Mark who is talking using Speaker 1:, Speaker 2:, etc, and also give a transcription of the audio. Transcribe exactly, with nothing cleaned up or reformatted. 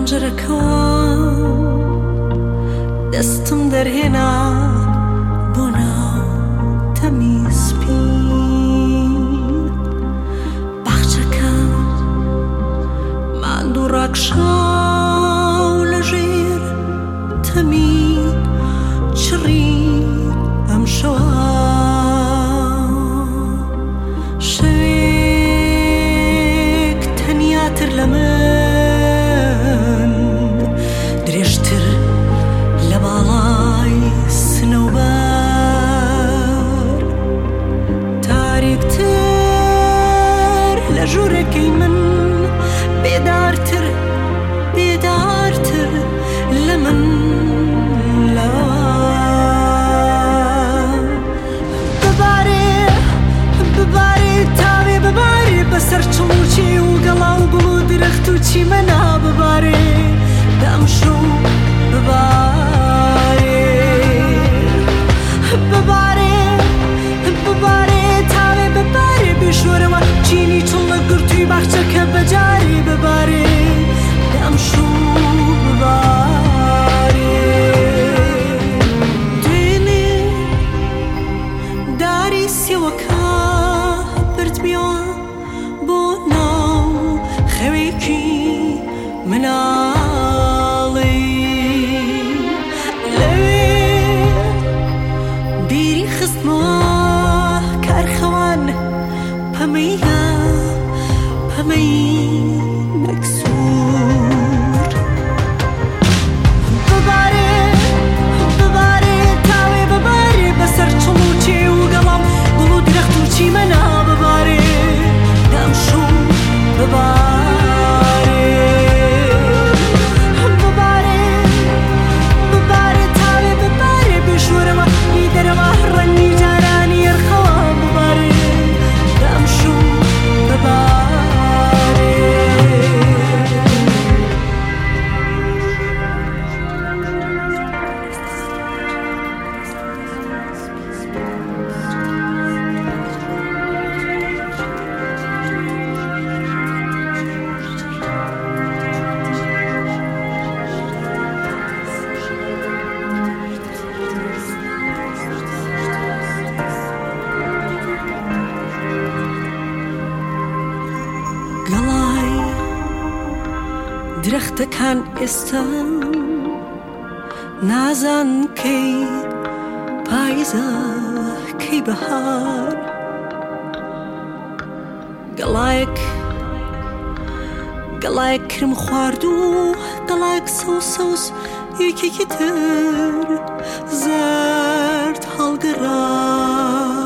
Speaker 1: پەنجەرەکەم دەستم دەرهێنا بۆ ناو تەمیزبین باخچەکەم ماندوو ڕاکشاو لەژێر تەمی چڕی ئەم شەوە شەوێک تەنیاتر لە من درێژتر لە باڵای سنەوبەر تاریکتر لە ژوورەکەی من بێدارتر بێدارتر لە من ببارێ ببارێ تاوێ ببارێ بەسەر چڵوچی و گەڵا و گوڵ و درەخت و چیمەنا ببارێ دەم شوو ببارێ ببارێ ببارێ تاوێ ببارێ بێشۆرەوە چینی چڵ لە گرتووی باخچەکە بەجارێ ببارێ دەم شوو ببارێ دوێنێ داری سێوەکە بردبیەوە بۆ ناو خەوێکی مناڵی لەوێ بیری خستمەوە کارخەوان پەمەیە پەمەی مەکسوور ببارێ ببارێ تاوێ ببارێ بەسەر چڵ و چێ و گەڵام گوڵ و درەخت و چیمەنا ببارێ دەم شوو ببارێ ببارێ ببارێ تاوێ ببارێ بێشۆرەوە ئیدەرەوە ڕەنگی جارانی یەرخەوە ببارێ دەم شوو ببارێ گەڵای درەختەکان ئێستا نازان کەی پاییزە کەی بەهار گەڵایەک گەڵایەک کرم خوارد و گەڵایەک سەوز سەوز یەکێکی تر زەرد هەڵگەڕا